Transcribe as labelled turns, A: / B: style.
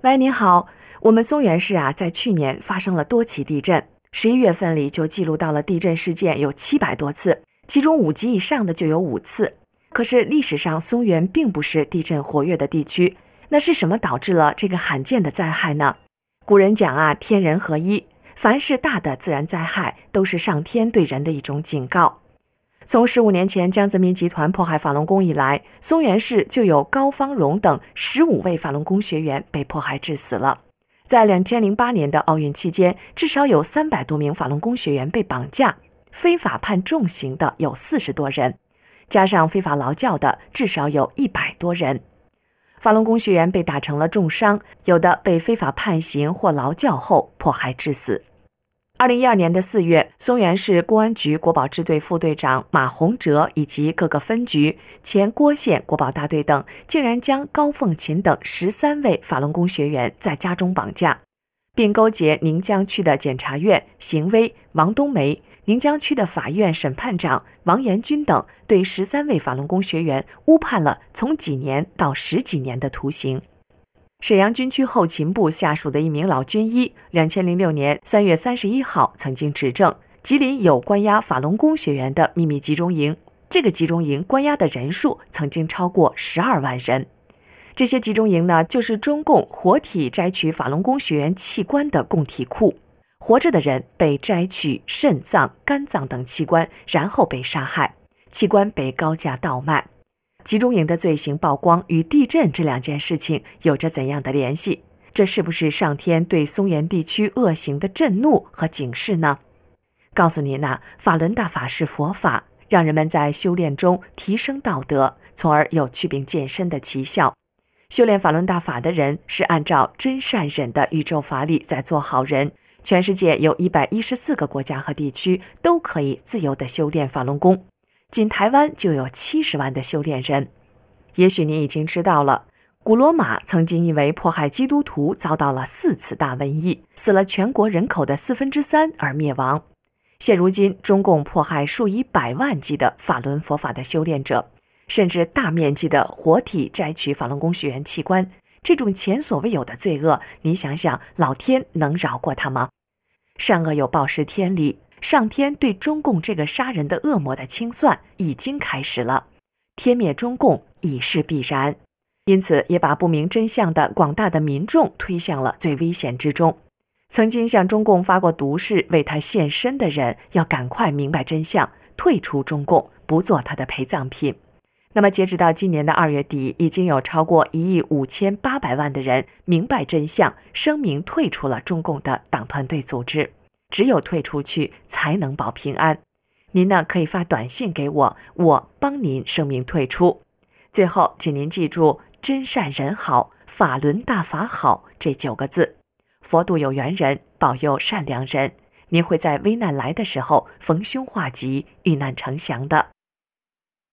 A: 喂，您好，我们松原市在去年发生了多起地震，11月份里就记录到了地震事件有700多次，其中5级以上的就有5次。可是历史上松原并不是地震活跃的地区，那是什么导致了这个罕见的灾害呢？古人讲天人合一，凡是大的自然灾害都是上天对人的一种警告。从15年前江泽民集团迫害法轮功以来，松原市就有高方荣等15位法轮功学员被迫害致死了。在2008年的奥运期间，至少有300多名法轮功学员被绑架，非法判重刑的有40多人，加上非法劳教的至少有100多人。法轮功学员被打成了重伤，有的被非法判刑或劳教后迫害致死。2012年的4月，松原市公安局国保支队副队长马洪哲以及各个分局、前郭县国保大队等，竟然将高凤琴等13位法轮功学员在家中绑架，并勾结宁江区的检察院、刑威、王冬梅、宁江区的法院审判长王延军等，对13位法轮功学员误判了从几年到10几年的徒刑。沈阳军区后勤部下属的一名老军医，2006年3月31号曾经指证，吉林有关押法轮功学员的秘密集中营，这个集中营关押的人数曾经超过12万人。这些集中营呢，就是中共活体摘取法轮功学员器官的供体库，活着的人被摘取肾脏、肝脏等器官，然后被杀害，器官被高价倒卖。集中营的罪行曝光与地震这2件事情有着怎样的联系？这是不是上天对松原地区恶行的震怒和警示呢？告诉您法轮大法是佛法，让人们在修炼中提升道德，从而有祛病健身的奇效。修炼法轮大法的人是按照真善忍的宇宙法理在做好人，全世界有114个国家和地区都可以自由地修炼法轮功。仅台湾就有70万的修炼人。也许你已经知道了，古罗马曾经因为迫害基督徒遭到了4次大瘟疫，死了全国人口的3/4而灭亡。现如今中共迫害数以百万计的法轮佛法的修炼者，甚至大面积的活体摘取法轮功学员器官，这种前所未有的罪恶，你想想老天能饶过他吗？善恶有报是天理，上天对中共这个杀人的恶魔的清算已经开始了，天灭中共已是必然，因此也把不明真相的广大的民众推向了最危险之中。曾经向中共发过毒誓为他献身的人，要赶快明白真相，退出中共，不做他的陪葬品。那么截止到今年的2月底，已经有超过1亿5800万的人明白真相，声明退出了中共的党团队组织。只有退出去才能保平安。您可以发短信给我，我帮您声明退出。最后请您记住真善人好，法轮大法好这9个字。佛度有缘人，保佑善良人，您会在危难来的时候逢凶化吉，遇难成祥的。